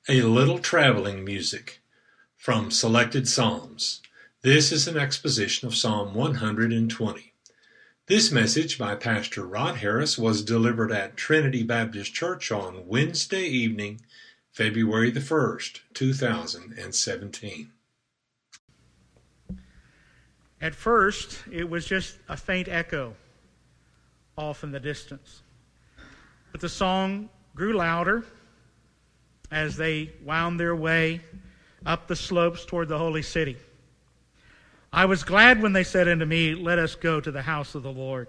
A little traveling music from Selected Psalms. This is an exposition of Psalm 120. This message by Pastor Rod Harris was delivered at Trinity Baptist Church on Wednesday evening, February the 1st, 2017. At first, it was just a faint echo off in the distance. But the song grew louder as they wound their way up the slopes toward the holy city. I was glad when they said unto me, "Let us go to the house of the Lord."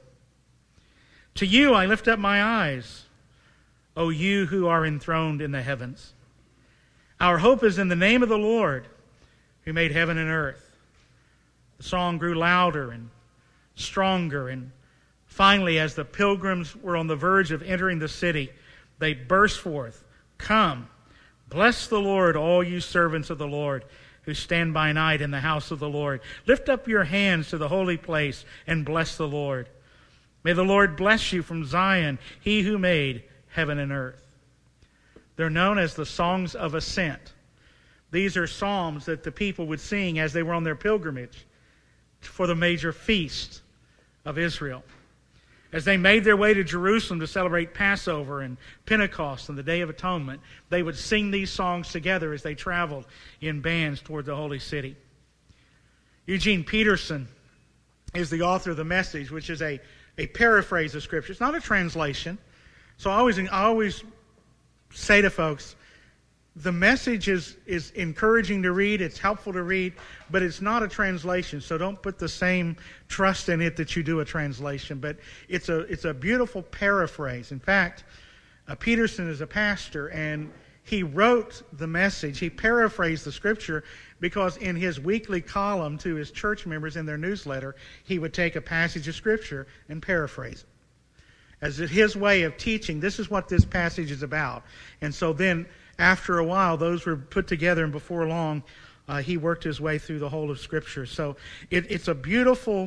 To you I lift up my eyes, O you who are enthroned in the heavens. Our hope is in the name of the Lord, who made heaven and earth. The song grew louder and stronger, and finally, as the pilgrims were on the verge of entering the city, they burst forth, "Come, bless the Lord, all you servants of the Lord, who stand by night in the house of the Lord. Lift up your hands to the holy place and bless the Lord. May the Lord bless you from Zion, he who made heaven and earth." They're known as the Songs of Ascent. These are psalms that the people would sing as they were on their pilgrimage for the major feast of Israel. As they made their way to Jerusalem to celebrate Passover and Pentecost and the Day of Atonement, they would sing these songs together as they traveled in bands toward the holy city. Eugene Peterson is the author of the Message, which is a paraphrase of Scripture. It's not a translation. So I always say to folks, the Message is encouraging to read, it's helpful to read, but it's not a translation, so don't put the same trust in it that you do a translation. But it's a beautiful paraphrase. In fact, Peterson is a pastor, and he wrote the Message. He paraphrased the Scripture because in his weekly column to his church members in their newsletter, he would take a passage of Scripture and paraphrase it. As his way of teaching, this is what this passage is about. And so then, after a while, those were put together, and before long, he worked his way through the whole of Scripture. So it's a beautiful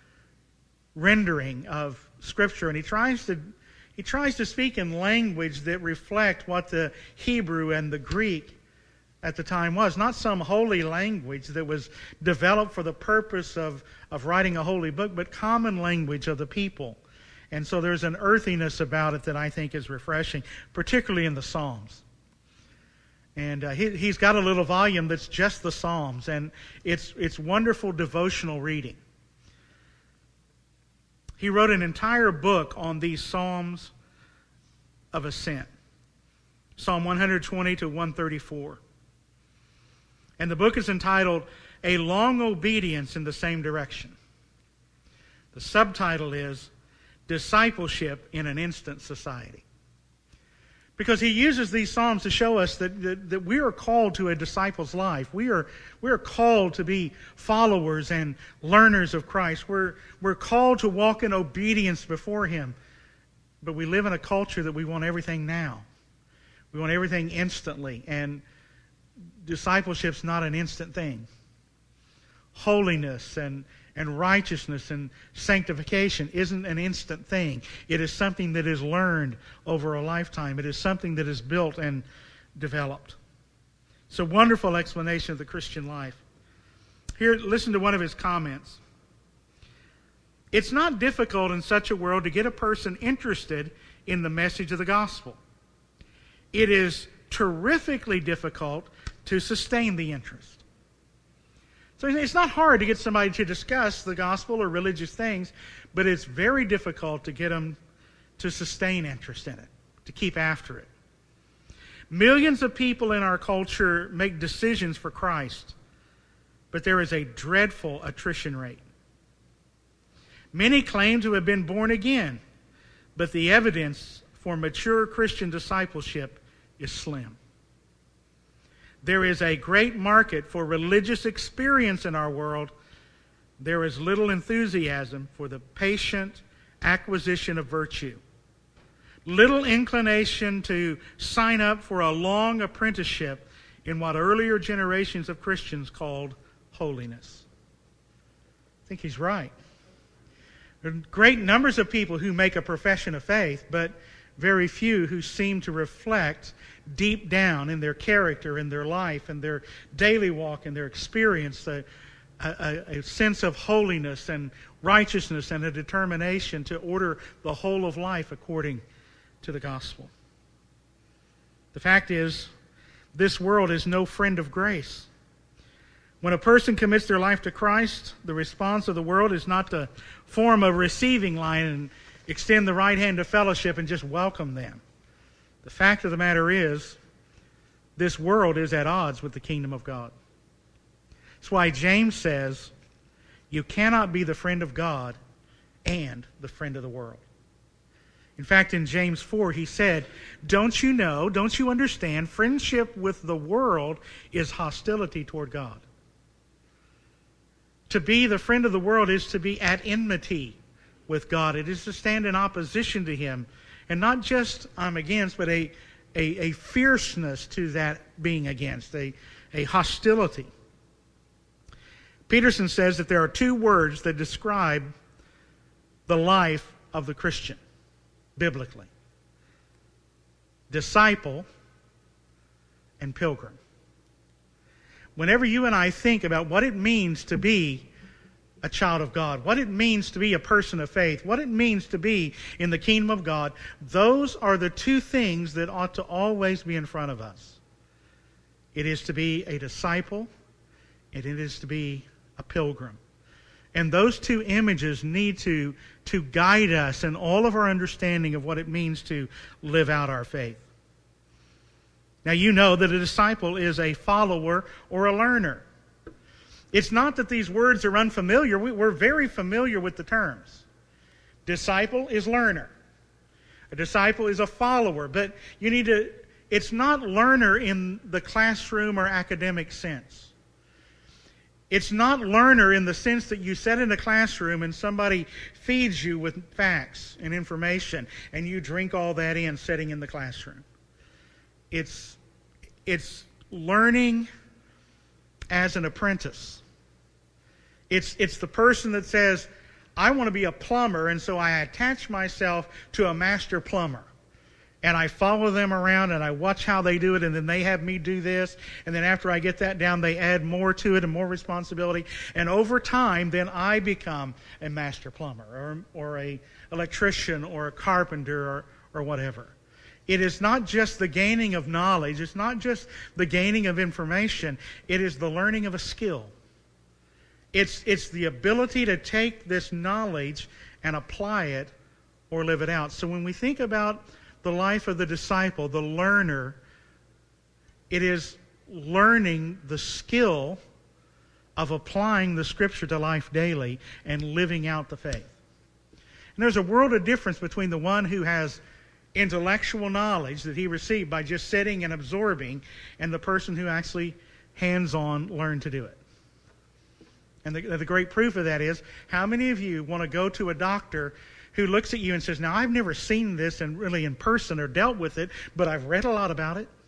rendering of Scripture, and he tries to speak in language that reflect what the Hebrew and the Greek at the time was. Not some holy language that was developed for the purpose of writing a holy book, but common language of the people. And so there's an earthiness about it that I think is refreshing, particularly in the Psalms. And he's got a little volume that's just the Psalms, and it's wonderful devotional reading. He wrote an entire book on these Psalms of Ascent, Psalm 120 to 134. And the book is entitled, "A Long Obedience in the Same Direction." The subtitle is, "Discipleship in an Instant Society." Because he uses these Psalms to show us that we are called to a disciple's life. We are called to be followers and learners of Christ. We're called to walk in obedience before Him. But we live in a culture that we want everything now. We want everything instantly. And discipleship's not an instant thing. Holiness and righteousness and sanctification isn't an instant thing. It is something that is learned over a lifetime. It is something that is built and developed. It's a wonderful explanation of the Christian life. Here, listen to one of his comments. "It's not difficult in such a world to get a person interested in the message of the gospel. It is terrifically difficult to sustain the interest." So it's not hard to get somebody to discuss the gospel or religious things, but it's very difficult to get them to sustain interest in it, to keep after it. Millions of people in our culture make decisions for Christ, but there is a dreadful attrition rate. Many claim to have been born again, but the evidence for mature Christian discipleship is slim. There is a great market for religious experience in our world. There is little enthusiasm for the patient acquisition of virtue. Little inclination to sign up for a long apprenticeship in what earlier generations of Christians called holiness. I think he's right. There are great numbers of people who make a profession of faith, but very few who seem to reflect deep down in their character, in their life, in their daily walk, in their experience, a sense of holiness and righteousness and a determination to order the whole of life according to the gospel. The fact is, this world is no friend of grace. When a person commits their life to Christ, the response of the world is not to form a receiving line and extend the right hand of fellowship and just welcome them. The fact of the matter is, this world is at odds with the kingdom of God. That's why James says, you cannot be the friend of God and the friend of the world. In fact, in James 4, he said, don't you know, don't you understand, friendship with the world is hostility toward God. To be the friend of the world is to be at enmity with God. It is to stand in opposition to Him. And not just I'm against, but a fierceness to that being against, a hostility. Peterson says that there are two words that describe the life of the Christian, biblically. Disciple and pilgrim. Whenever you and I think about what it means to be a child of God, what it means to be a person of faith, what it means to be in the kingdom of God, those are the two things that ought to always be in front of us. It is to be a disciple, and it is to be a pilgrim. And those two images need to guide us in all of our understanding of what it means to live out our faith. Now, you know that a disciple is a follower or a learner. It's not that these words are unfamiliar. We're very familiar with the terms. Disciple is learner. A disciple is a follower. But it's not learner in the classroom or academic sense. It's not learner in the sense that you sit in a classroom and somebody feeds you with facts and information and you drink all that in sitting in the classroom. It's learning as an apprentice. It's the person that says, I want to be a plumber, and so I attach myself to a master plumber. And I follow them around, and I watch how they do it, and then they have me do this. And then after I get that down, they add more to it and more responsibility. And over time, then I become a master plumber or a electrician or a carpenter or whatever. It is not just the gaining of knowledge. It's not just the gaining of information. It is the learning of a skill. It's the ability to take this knowledge and apply it or live it out. So when we think about the life of the disciple, the learner, it is learning the skill of applying the Scripture to life daily and living out the faith. And there's a world of difference between the one who has intellectual knowledge that he received by just sitting and absorbing and the person who actually hands-on learned to do it. And the great proof of that is, how many of you want to go to a doctor who looks at you and says, now I've never seen this really in person or dealt with it, but I've read a lot about it.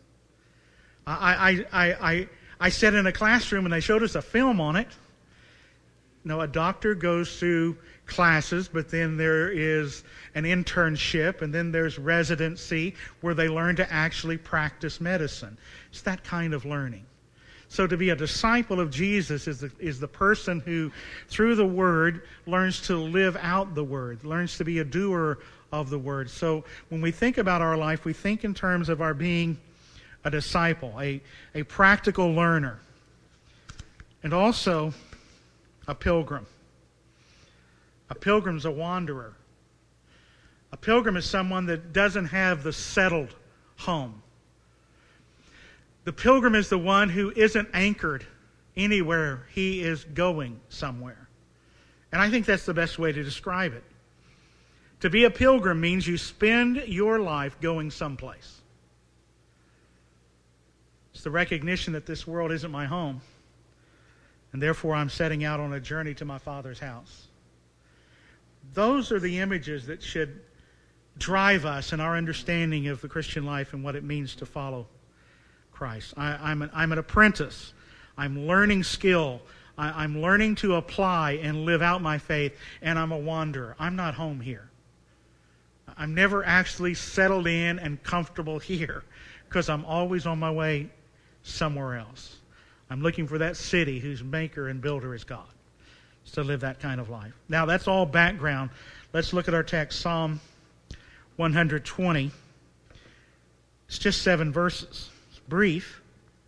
I sat in a classroom and they showed us a film on it. No, a doctor goes through classes, but then there is an internship, and then there's residency where they learn to actually practice medicine. It's that kind of learning. So to be a disciple of Jesus is the person who, through the Word, learns to live out the Word, learns to be a doer of the Word. So when we think about our life, we think in terms of our being a disciple, a practical learner, and also a pilgrim. A pilgrim's a wanderer. A pilgrim is someone that doesn't have the settled home. The pilgrim is the one who isn't anchored anywhere. He is going somewhere. And I think that's the best way to describe it. To be a pilgrim means you spend your life going someplace. It's the recognition that this world isn't my home, and therefore I'm setting out on a journey to my Father's house. Those are the images that should drive us in our understanding of the Christian life and what it means to follow Christ. I'm an apprentice. I'm learning skill. I'm learning to apply and live out my faith, and I'm a wanderer. I'm not home here. I'm never actually settled in and comfortable here because I'm always on my way somewhere else. I'm looking for that city whose maker and builder is God. It's to live that kind of life. Now, that's all background. Let's look at our text, Psalm 120. It's just 7 verses. It's brief.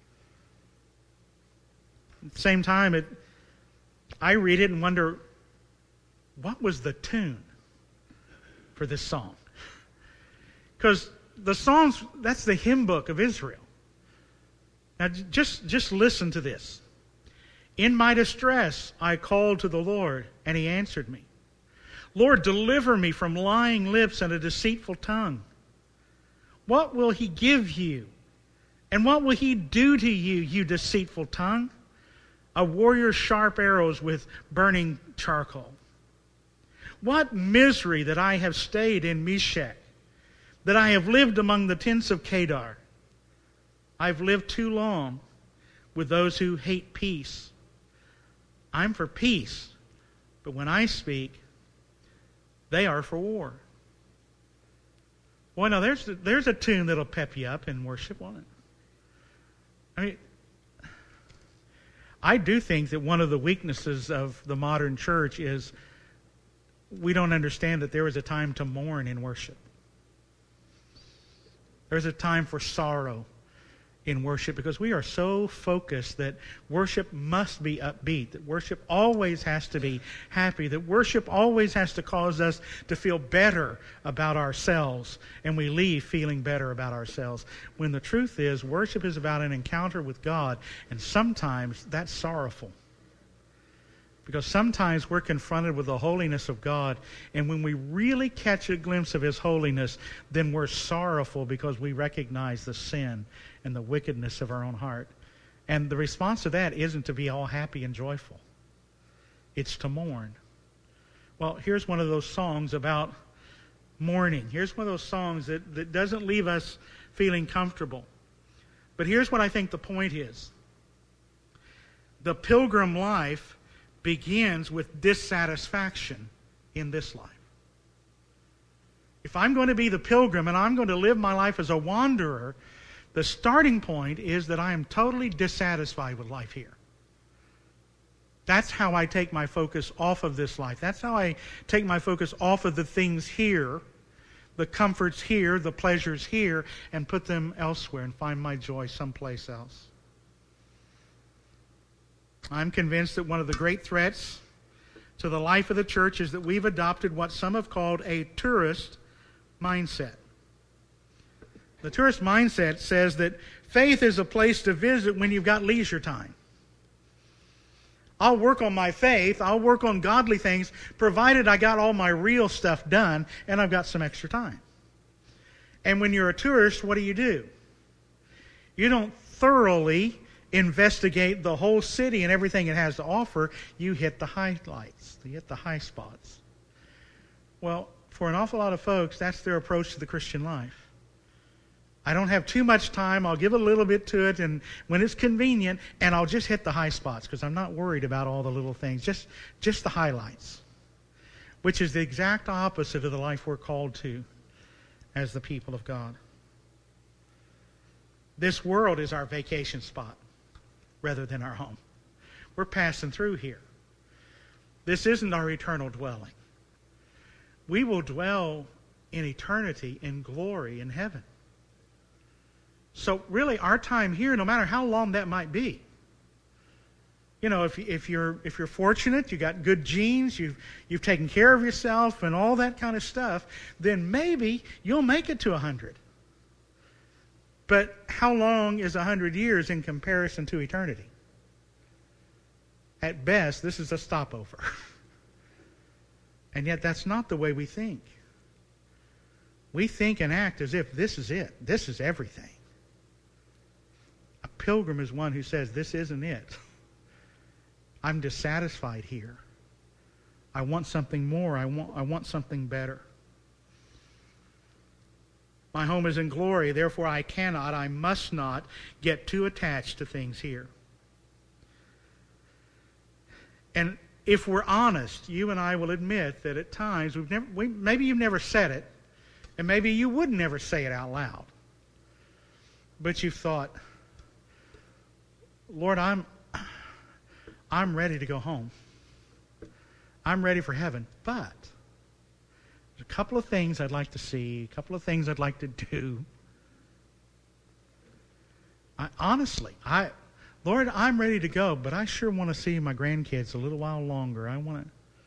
At the same time, I read it and wonder, what was the tune for this song? Because the Psalms, that's the hymn book of Israel. Now, just listen to this. In my distress, I called to the Lord, and He answered me. Lord, deliver me from lying lips and a deceitful tongue. What will He give you? And what will He do to you, you deceitful tongue? A warrior's sharp arrows with burning charcoal. What misery that I have stayed in Meshech, that I have lived among the tents of Kedar. I've lived too long with those who hate peace. I'm for peace, but when I speak, they are for war. Boy, now there's a tune that'll pep you up in worship, won't it? I mean, I do think that one of the weaknesses of the modern church is we don't understand that there is a time to mourn in worship. There's a time for sorrow in worship because we are so focused that worship must be upbeat, that worship always has to be happy, that worship always has to cause us to feel better about ourselves, and we leave feeling better about ourselves. When the truth is, worship is about an encounter with God, and sometimes that's sorrowful. Because sometimes we're confronted with the holiness of God, and when we really catch a glimpse of His holiness, then we're sorrowful because we recognize the sin and the wickedness of our own heart. And the response to that isn't to be all happy and joyful. It's to mourn. Well, here's one of those songs about mourning. Here's one of those songs that doesn't leave us feeling comfortable. But here's what I think the point is. The pilgrim life begins with dissatisfaction in this life. If I'm going to be the pilgrim and I'm going to live my life as a wanderer, the starting point is that I am totally dissatisfied with life here. That's how I take my focus off of this life. That's how I take my focus off of the things here, the comforts here, the pleasures here, and put them elsewhere and find my joy someplace else. I'm convinced that one of the great threats to the life of the church is that we've adopted what some have called a tourist mindset. The tourist mindset says that faith is a place to visit when you've got leisure time. I'll work on my faith, I'll work on godly things, provided I got all my real stuff done and I've got some extra time. And when you're a tourist, what do? You don't thoroughly investigate the whole city and everything it has to offer. You hit the highlights. You hit the high spots. Well, for an awful lot of folks, that's their approach to the Christian life. I don't have too much time. I'll give a little bit to it, and when it's convenient, and I'll just hit the high spots because I'm not worried about all the little things, just the highlights, which is the exact opposite of the life we're called to as the people of God. This world is our vacation spot rather than our home. We're passing through here. This isn't our eternal dwelling. We will dwell in eternity in glory in heaven. So really, our time here, no matter how long that might be, you know, if you're fortunate, you got good genes, you've taken care of yourself and all that kind of stuff, then maybe you'll make it to 100. But how long is 100 years in comparison to eternity? At best, this is a stopover. And yet that's not the way we think. We think and act as if this is it. This is everything. A pilgrim is one who says, this isn't it. I'm dissatisfied here. I want something more. I want something better. My home is in glory, therefore I must not get too attached to things here. And if we're honest, you and I will admit that at times maybe you've never said it, And maybe you would never say it out loud. But you've thought, Lord, I'm ready to go home. I'm ready for heaven. But there's a couple of things I'd like to see, a couple of things I'd like to do. Lord, I'm ready to go, but I sure want to see my grandkids a little while longer. I want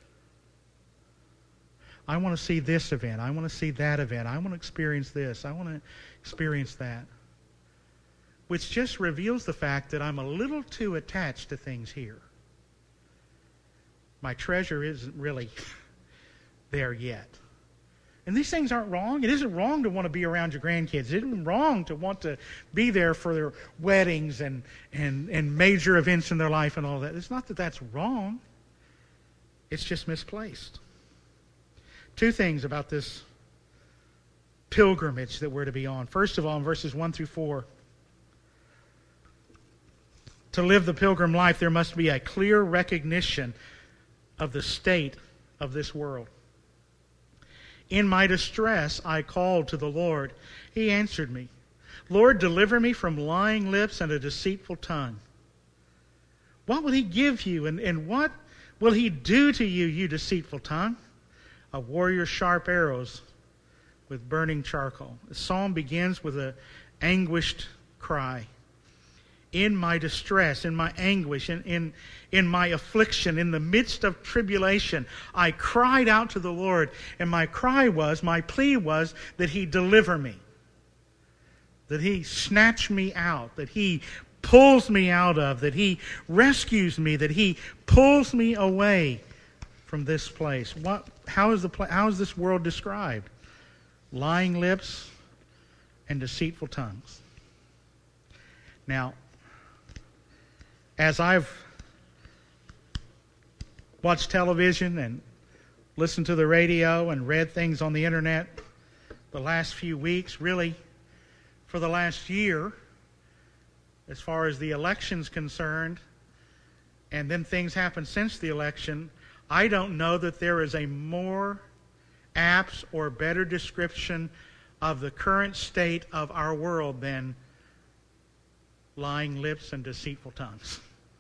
to see this event. I want to see that event. I want to experience this. I want to experience that. Which just reveals the fact that I'm a little too attached to things here. My treasure isn't really there yet. And these things aren't wrong. It isn't wrong to want to be around your grandkids. It isn't wrong to want to be there for their weddings and major events in their life and all that. It's not that that's wrong. It's just misplaced. Two things about this pilgrimage that we're to be on. First of all, in verses 1 through 4, to live the pilgrim life, there must be a clear recognition of the state of this world. In my distress, I called to the Lord. He answered me. Lord, deliver me from lying lips and a deceitful tongue. What will he give you, and what will he do to you, you deceitful tongue? A warrior's sharp arrows with burning charcoal. The psalm begins with an anguished cry. In my distress, in my anguish, in my affliction, in the midst of tribulation, I cried out to the Lord, and my plea was that he deliver me, that he snatch me out, that he pulls me out of, that he rescues me, that he pulls me away from this place. How is this world described? Lying lips and deceitful tongues. Now, as I've watched television and listened to the radio and read things on the internet the last few weeks, really for the last year, as far as the election's concerned, and then things happen since the election, I don't know that there is a more apt or better description of the current state of our world than lying lips and deceitful tongues.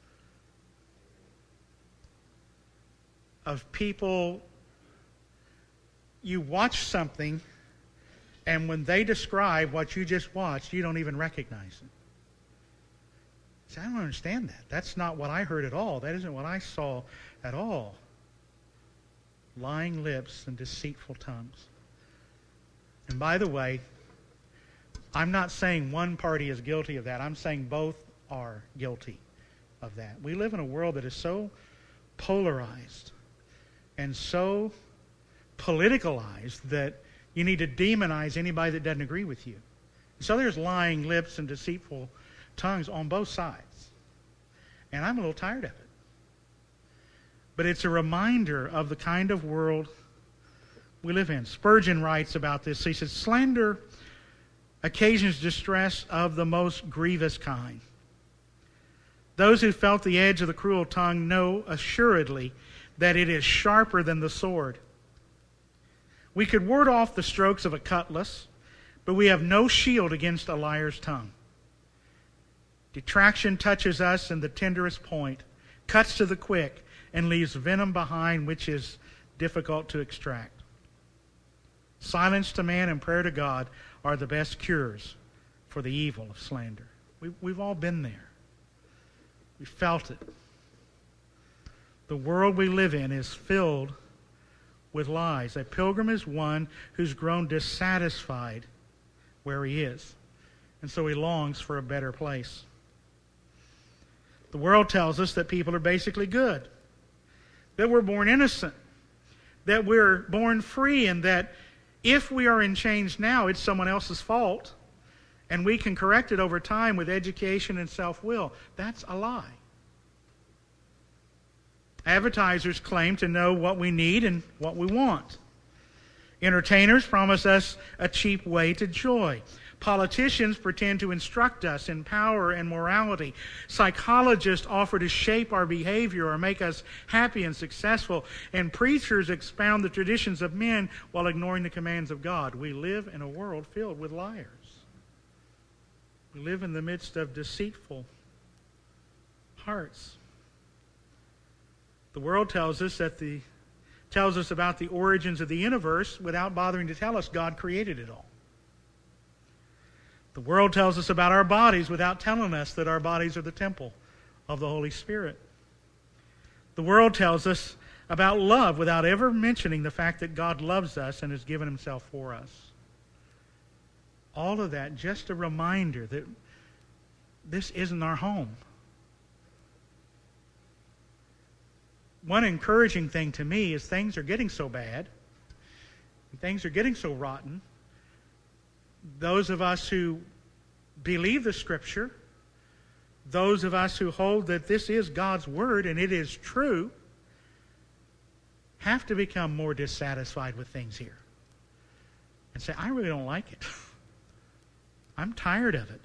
Of people, you watch something, and when they describe what you just watched, you don't even recognize it. See, I don't understand that. That's not what I heard at all. That isn't what I saw at all. Lying lips and deceitful tongues. And by the way, I'm not saying one party is guilty of that. I'm saying both are guilty of that. We live in a world that is so polarized and so politicalized that you need to demonize anybody that doesn't agree with you. So there's lying lips and deceitful tongues on both sides. And I'm a little tired of it. But it's a reminder of the kind of world we live in. Spurgeon writes about this. He says, slander occasions distress of the most grievous kind. Those who felt the edge of the cruel tongue know assuredly that it is sharper than the sword. We could ward off the strokes of a cutlass, but we have no shield against a liar's tongue. Detraction touches us in the tenderest point, cuts to the quick, and leaves venom behind which is difficult to extract. Silence to man and prayer to God are the best cures for the evil of slander. We've all been there. We felt it. The world we live in is filled with lies. A pilgrim is one who's grown dissatisfied where he is, and so he longs for a better place. The world tells us that people are basically good, that we're born innocent, that we're born free, and that if we are in chains now, it's someone else's fault, and we can correct it over time with education and self-will. That's a lie. Advertisers claim to know what we need and what we want. Entertainers promise us a cheap way to joy. Politicians pretend to instruct us in power and morality. Psychologists offer to shape our behavior or make us happy and successful. And preachers expound the traditions of men while ignoring the commands of God. We live in a world filled with liars. We live in the midst of deceitful hearts. The world tells us about the origins of the universe without bothering to tell us God created it all. The world tells us about our bodies without telling us that our bodies are the temple of the Holy Spirit. The world tells us about love without ever mentioning the fact that God loves us and has given himself for us. All of that just a reminder that this isn't our home. One encouraging thing to me is things are getting so bad, things are getting so rotten. Those of us who believe the Scripture, those of us who hold that this is God's Word and it is true, have to become more dissatisfied with things here. And say, I really don't like it. I'm tired of it.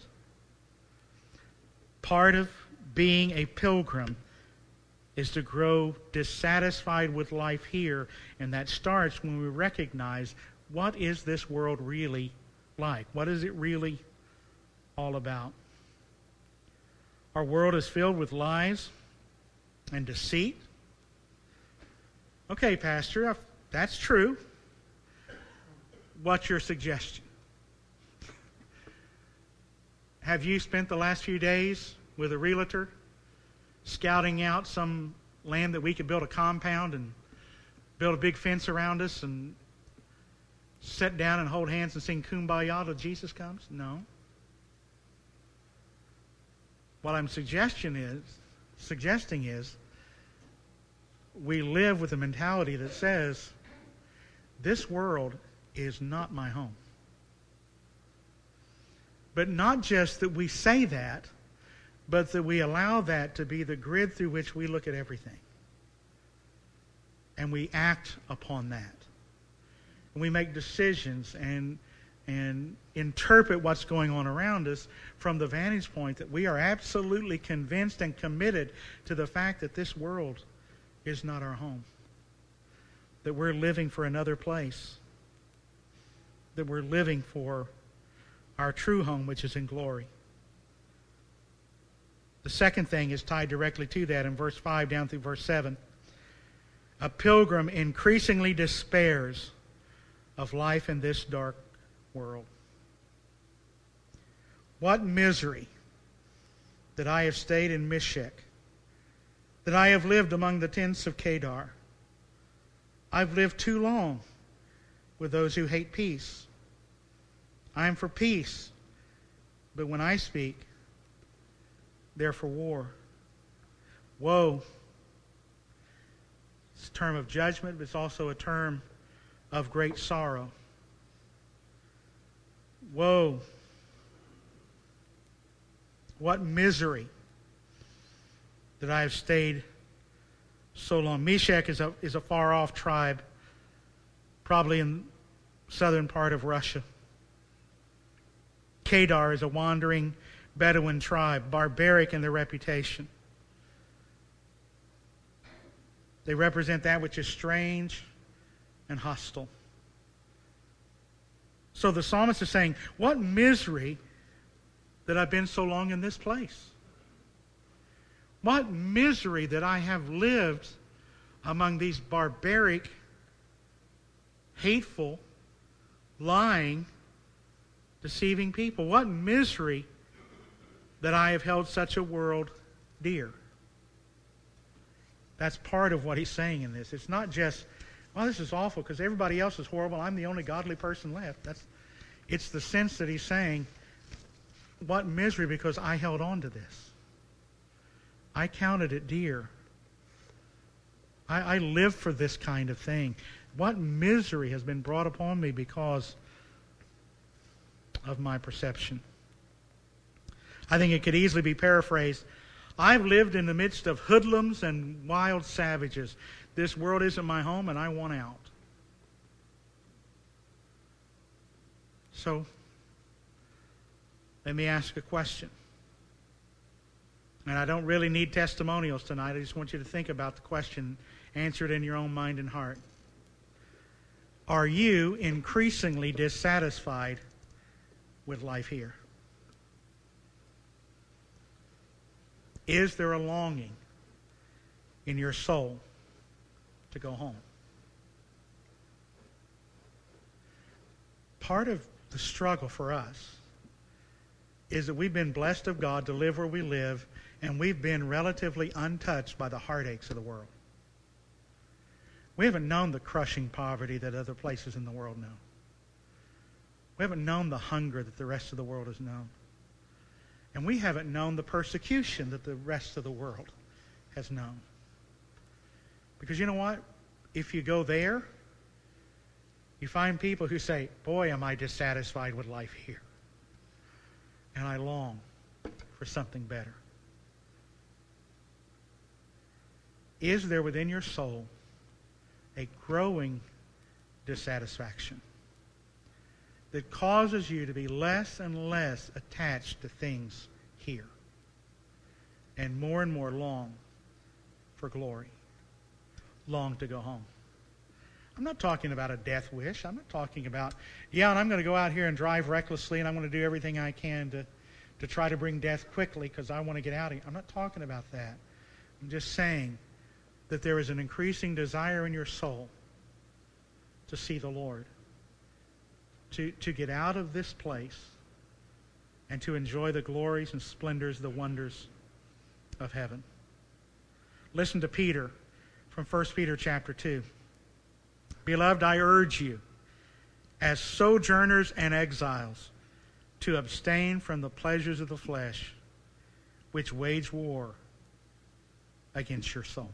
Part of being a pilgrim is to grow dissatisfied with life here, and that starts when we recognize, what is this world really like? What is it really all about? Our world is filled with lies and deceit. Okay, Pastor, that's true. What's your suggestion? Have you spent the last few days with a realtor scouting out some land that we could build a compound and build a big fence around us and sit down and hold hands and sing Kumbaya till Jesus comes? No. What I'm suggesting is we live with a mentality that says, this world is not my home. But not just that we say that, but that we allow that to be the grid through which we look at everything. And we act upon that. And we make decisions and interpret what's going on around us from the vantage point that we are absolutely convinced and committed to the fact that this world is not our home. That we're living for another place. That we're living for our true home, which is in glory. The second thing is tied directly to that in verse 5 down through verse 7. A pilgrim increasingly despairs of life in this dark world. What misery that I have stayed in Meshech, that I have lived among the tents of Kedar. I've lived too long with those who hate peace. I am for peace, but when I speak, they're for war. Woe. It's a term of judgment, but it's also a term of great sorrow. Woe. What misery that I have stayed so long. Meshech is a far-off tribe, probably in southern part of Russia. Kedar is a wandering Bedouin tribe, barbaric in their reputation. They represent that which is strange and hostile. So the psalmist is saying, what misery that I've been so long in this place. What misery that I have lived among these barbaric, hateful, lying, deceiving people. What misery that I have held such a world dear. That's part of what he's saying in this. It's not just, well, this is awful because everybody else is horrible. I'm the only godly person left. It's the sense that he's saying, what misery because I held on to this. I counted it dear. I live for this kind of thing. What misery has been brought upon me because of my perception. I think it could easily be paraphrased. I've lived in the midst of hoodlums and wild savages. This world isn't my home and I want out. So, Let me ask a question. And I don't really need testimonials tonight. I just want you to think about the question, answer it in your own mind and heart. Are you increasingly dissatisfied with life here? Is there a longing in your soul to go home? Part of the struggle for us is that we've been blessed of God to live where we live, and we've been relatively untouched by the heartaches of the world. We haven't known the crushing poverty that other places in the world know. We haven't known the hunger that the rest of the world has known. And we haven't known the persecution that the rest of the world has known. Because you know what? If you go there, you find people who say, boy, am I dissatisfied with life here. And I long for something better. Is there within your soul a growing dissatisfaction that causes you to be less and less attached to things here and more long for glory, long to go home? I'm not talking about a death wish. I'm not talking about, and I'm going to go out here and drive recklessly and I'm going to do everything I can to try to bring death quickly because I want to get out of here. I'm not talking about that. I'm just saying that there is an increasing desire in your soul to see the Lord, to get out of this place and to enjoy the glories and splendors, the wonders of heaven. Listen to Peter from 1 Peter chapter 2. Beloved, I urge you, as sojourners and exiles, to abstain from the pleasures of the flesh, which wage war against your soul.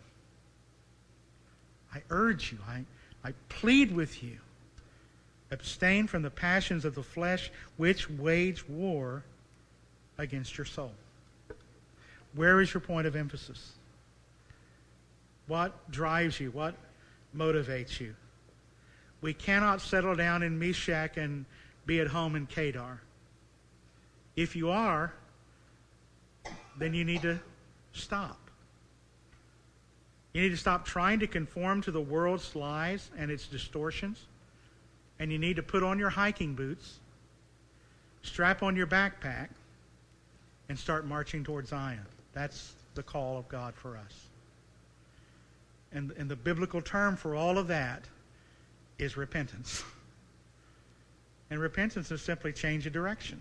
I urge you, I plead with you, abstain from the passions of the flesh, which wage war against your soul. Where is your point of emphasis? What drives you? What motivates you? We cannot settle down in Meshach and be at home in Kedar. If you are, then you need to stop. You need to stop trying to conform to the world's lies and its distortions. And you need to put on your hiking boots, strap on your backpack, and start marching toward Zion. That's the call of God for us. And the biblical term for all of that is repentance. And repentance is simply change of direction.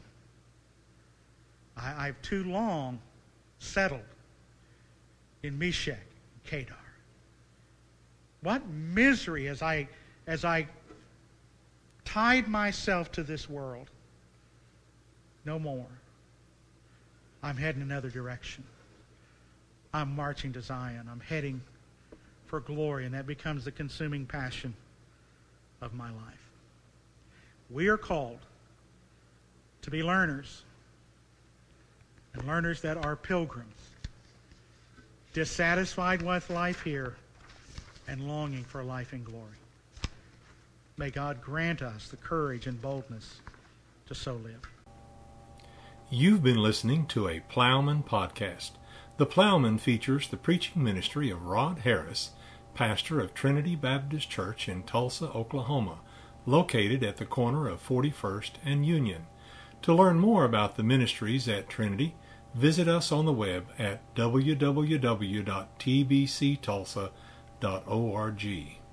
I've too long settled in Meshach and Kedar. What misery as I tied myself to this world. No more. I'm heading another direction. I'm marching to Zion. I'm heading for glory, and that becomes the consuming passion of my life. We are called to be learners, and learners that are pilgrims, dissatisfied with life here and longing for life in glory. May God grant us the courage and boldness to so live. You've been listening to a Plowman podcast. The Plowman features the preaching ministry of Rod Harris, pastor of Trinity Baptist Church in Tulsa, Oklahoma, located at the corner of 41st and Union. To learn more about the ministries at Trinity, visit us on the web at www.tbctulsa.org.